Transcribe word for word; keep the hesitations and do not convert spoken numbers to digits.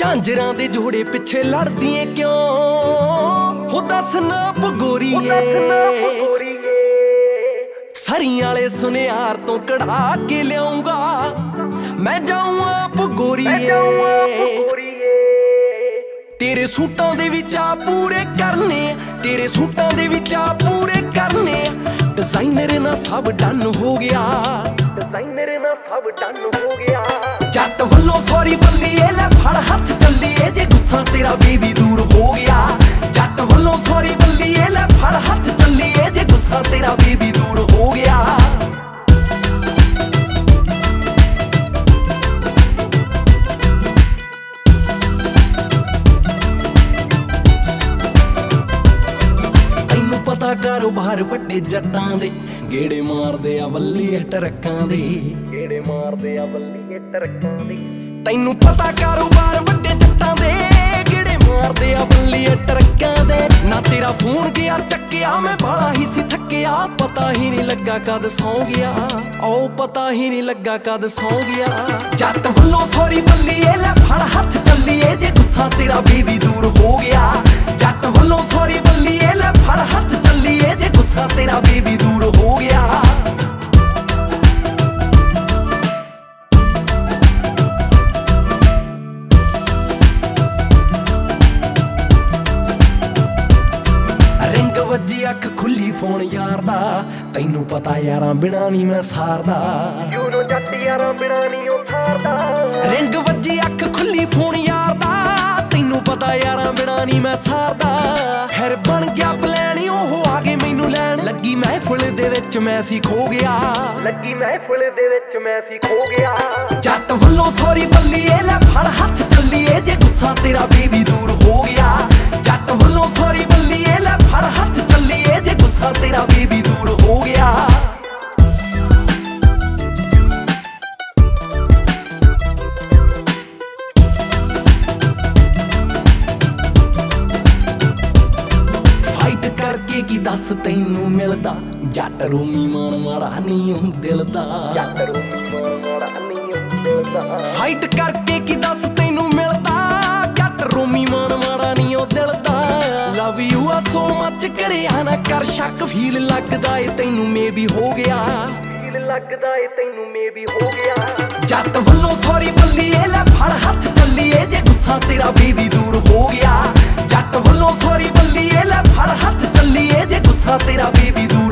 ਝਾਂਜਰਾਂ ਦੇ ਜੋੜੇ ਪਿੱਛੇ ਲੜਦੀ ਏ ਕਿਉਂ ਹੋ ਦੱਸ ਨਾ ਪਗੋਰੀਏ ਸਰੀਆਂ ਵਾਲੇ ਸੁਨਿਆਰ ਤੋਂ ਕਢਾ ਕੇ ਲਿਆਉਂਗਾ ਮੈਂ ਜਾਊਂ ਆਪ ਗੋਰੀਏ ਤੇਰੇ ਸੂਟਾਂ ਦੇ ਵਿੱਚ ਆ ਪੂਰੇ ਕਰਨੇ ਤੇਰੇ ਸੂਟਾਂ ਦੇ ਵਿੱਚ ਆ ਪੂਰੇ ਕਰਨੇ ਡਿਜ਼ਾਈਨਰ ਨਾ ਸਭ ਡਨ ਹੋ ਗਿਆ ਡਿਜ਼ਾਈਨਰ ਨਾ ਸਭ ਡਨ ਹੋ ਗਿਆ ਜੱਟ ਵੱਲੋਂ ਸੌਰੀ ਬੱਲੀਏ ਲੈ ਫੜ ਹੱਥ ਚੱਲੀਏ ਜੇ ਗੁੱਸਾ ਤੇਰਾ ਬੇਬੀ ਦੂਰ ਹੋ ਗਿਆ ਜੱਟ ਵੱਲੋਂ ਸੌਰੀ ਬੱਲੀਏ ਲੈ ਫੜ ਹੱਥ ਚੱਲੀਏ ਜੇ ਗੁੱਸਾ ਤੇਰਾ ਬੇਬੀ ਦੂਰ ਹੋ ਗਿਆ ਪਤਾ ਕਾਰੋਬਾਰ ਵੱਡੇ ਜੱਟਾਂ ਦੇ ਗੇੜੇ ਮਾਰਦੇ ਆ ਵੱਲੀਏ ਟਰੱਕਾਂ ਦੇ ਗੇੜੇ ਮਾਰਦੇ ਆ ਵੱਲੀਏ ਟਰੱਕਾਂ ਦੇ ਤੈਨੂੰ ਪਤਾ ਕਾਰੋਬਾਰ ਵੱਡੇ ਜੱਟਾਂ ਦੇ ਗੇੜੇ ਮਾਰਦੇ ਆ ਵੱਲੀਏ ਟਰੱਕਾਂ ਦੇ ਨਾ ਤੇਰਾ ਫੋਨ ਗਿਆ ਚੱਕਿਆ ਮੈਂ ਬਾਲਾ ਹੀ ਸੀ ਥੱਕਿਆ ਪਤਾ ਹੀ ਨਹੀਂ ਲੱਗਾ ਕਦ ਸੌਂ ਗਿਆ ਓ ਪਤਾ ਹੀ ਨਹੀਂ ਲੱਗਾ ਕਦ ਸੌਂ ਗਿਆ ਜੱਟ ਵੱਲੋਂ ਸੌਰੀ ਬੱਲੀਏ ਲੈ ਫੜ ਹੱਥ ਚੱਲੀਏ ਜੇ ਗੁੱਸਾ ਤੇਰਾ ਬੇਬੀ ਦੂਰ ਹੋ ਗਿਆ ਜੱਟ ਵੱਲੋਂ ਸੌਰੀ ਬੱਲੀਏ ਲੈ ਫੜ ਹੱਥ ਚੱਲੀਏ ਜੇ ਗੁੱਸਾ ਤੇਰਾ ਬੇਬੀ ਦੂਰ ਹੋ ਗਿਆ ਰਿੰਗ ਵੱਜੀ ਅੱਖ ਖੁੱਲੀ ਫੋਨ ਯਾਰ ਦਾ ਤੈਨੂੰ ਪਤਾ ਯਾਰਾਂ ਬਿਨਾ ਨਹੀਂ ਮੈਂ ਸਾਰਦਾ ਯੂਨੋ ਜੱਟ ਯਾਰਾਂ ਬਿਨਾ ਨਹੀਂ ਉਹ ਸਾਰਦਾ ਰਿੰਗ ਵੱਜੀ ਅੱਖ ਖੁੱਲੀ ਫੋਨ ਯਾਰ ਦਾ ਤੈਨੂੰ ਪਤਾ ਯਾਰਾਂ ਬਿਨਾ ਨਹੀਂ ਮੈਂ ਸਾਰਦਾ ਫਿਰ ਬਣ ਗਿਆ ਪਲਾਨ ਉਹ ਆ ਗਏ ਮੈਨੂੰ ਲੈਣ ਲੱਗੀ ਮਹਿਫਿਲ ਦੇ ਵਿੱਚ ਮੈਂ ਸੀ ਖੋ ਗਿਆ ਲੱਗੀ ਮਹਿਫਿਲ ਦੇ ਵਿੱਚ ਮੈਂ ਸੀ ਖੋ ਗਿਆ ਜੱਟ ਵੱਲੋਂ ਸੌਰੀ ਬੱਲੀਏ ਲੈ ਫੜ ਹੱਥ ਚੱਲੀਏ ਜੇ ਗੁੱਸਾ ਤੇਰਾ ਬੇਬੀ ਦੂਰ ਹੋ ਗਿਆ ਜੱਟ ਵੱਲੋਂ ਸੌਰੀ ਬੱਲੀਏ ਲੈ ਫੜ ਹੱਥ ਚੱਲੀਏ ਜੇ ਗੁੱਸਾ ਤੇਰਾ ਬੇਬੀ ਦੂਰ ਹੋ ਗਿਆ ਕਰਕੇ ਕੀ ਦੱਸ ਤੈਨੂੰ ਮਿਲਦਾ ਜੱਟ ਰੋਮੀ ਮਾਨ ਮਾੜਾ ਨਹੀਂ ਉਹ ਦਿਲ ਦਾ ਜੱਟ ਰੋਮੀ ਮਾਨ ਮਾੜਾ ਨਹੀਂ ਉਹ ਦਿਲ ਦਾ ਫਾਈਟ ਕਰਕੇ ਕੀ ਦੱਸ ਤੈਨੂੰ ਮਿਲਦਾ ਜੱਟ ਰੋਮੀ ਮਾਨ ਮਾੜਾ ਨਹੀਂ ਉਹ ਦਿਲ ਦਾ ਲਵ ਯੂ ਆ ਸੋ ਮੱਚ ਕਰਿਆ ਨਾ ਕਰ ਸ਼ੱਕ ਫੀਲ ਲੱਗਦਾ ਏ ਤੈਨੂੰ ਮੇਬੀ ਹੋ ਗਿਆ ਫੀਲ ਲੱਗਦਾ ਏ ਤੈਨੂੰ ਮੇਬੀ ਹੋ ਗਿਆ ਜੱਟ ਵੱਲੋਂ ਸੌਰੀ ਬੱਲੀਏ ਲੈ ਫੜ ਹੱਥ ਚੱਲੀਏ ਜੇ ਗੁੱਸਾ ਤੇਰਾ ਬੇਬੀ ਦੂਰ ਹੋ ਗਿਆ ਜੱਟ ਵੱਲੋਂ ਸੌਰੀ ਬੱਲੀਏ ਲੈ ਫੜ ਹੱਥ ਚੱਲੀਏ ਜੇ ਗੁੱਸਾ ਤੇਰਾ ਬੇਬੀ ਦੂਰ